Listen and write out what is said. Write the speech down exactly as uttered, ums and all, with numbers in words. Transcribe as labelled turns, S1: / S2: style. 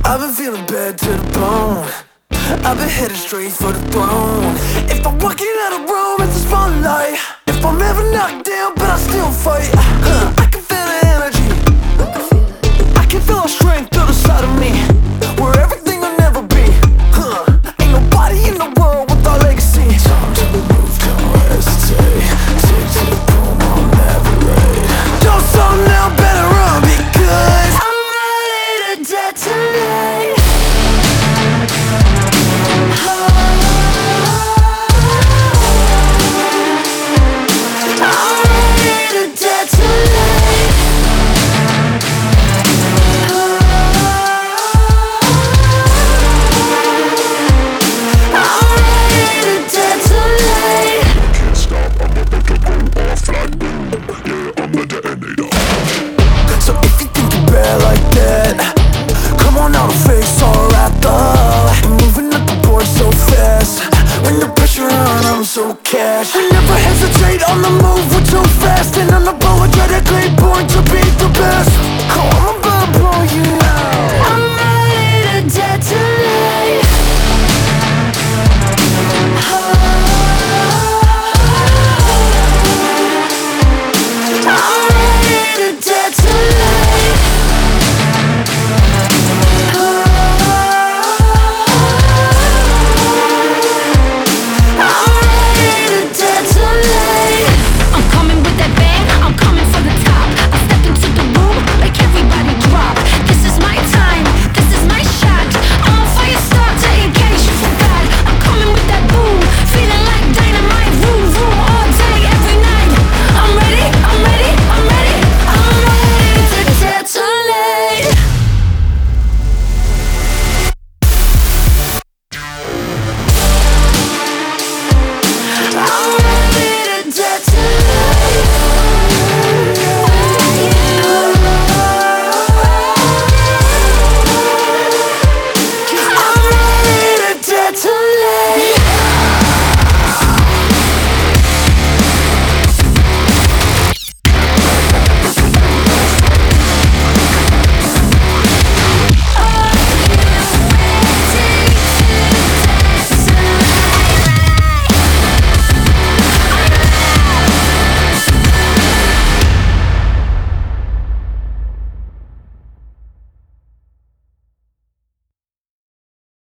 S1: I've been feeling bad to the bone. I've been headed straight for the throne. If I'm walking out of room, it's a spotlight. If I'm ever knocked down, but I still fight. Huh. I can feel the energy, I can feel our strength.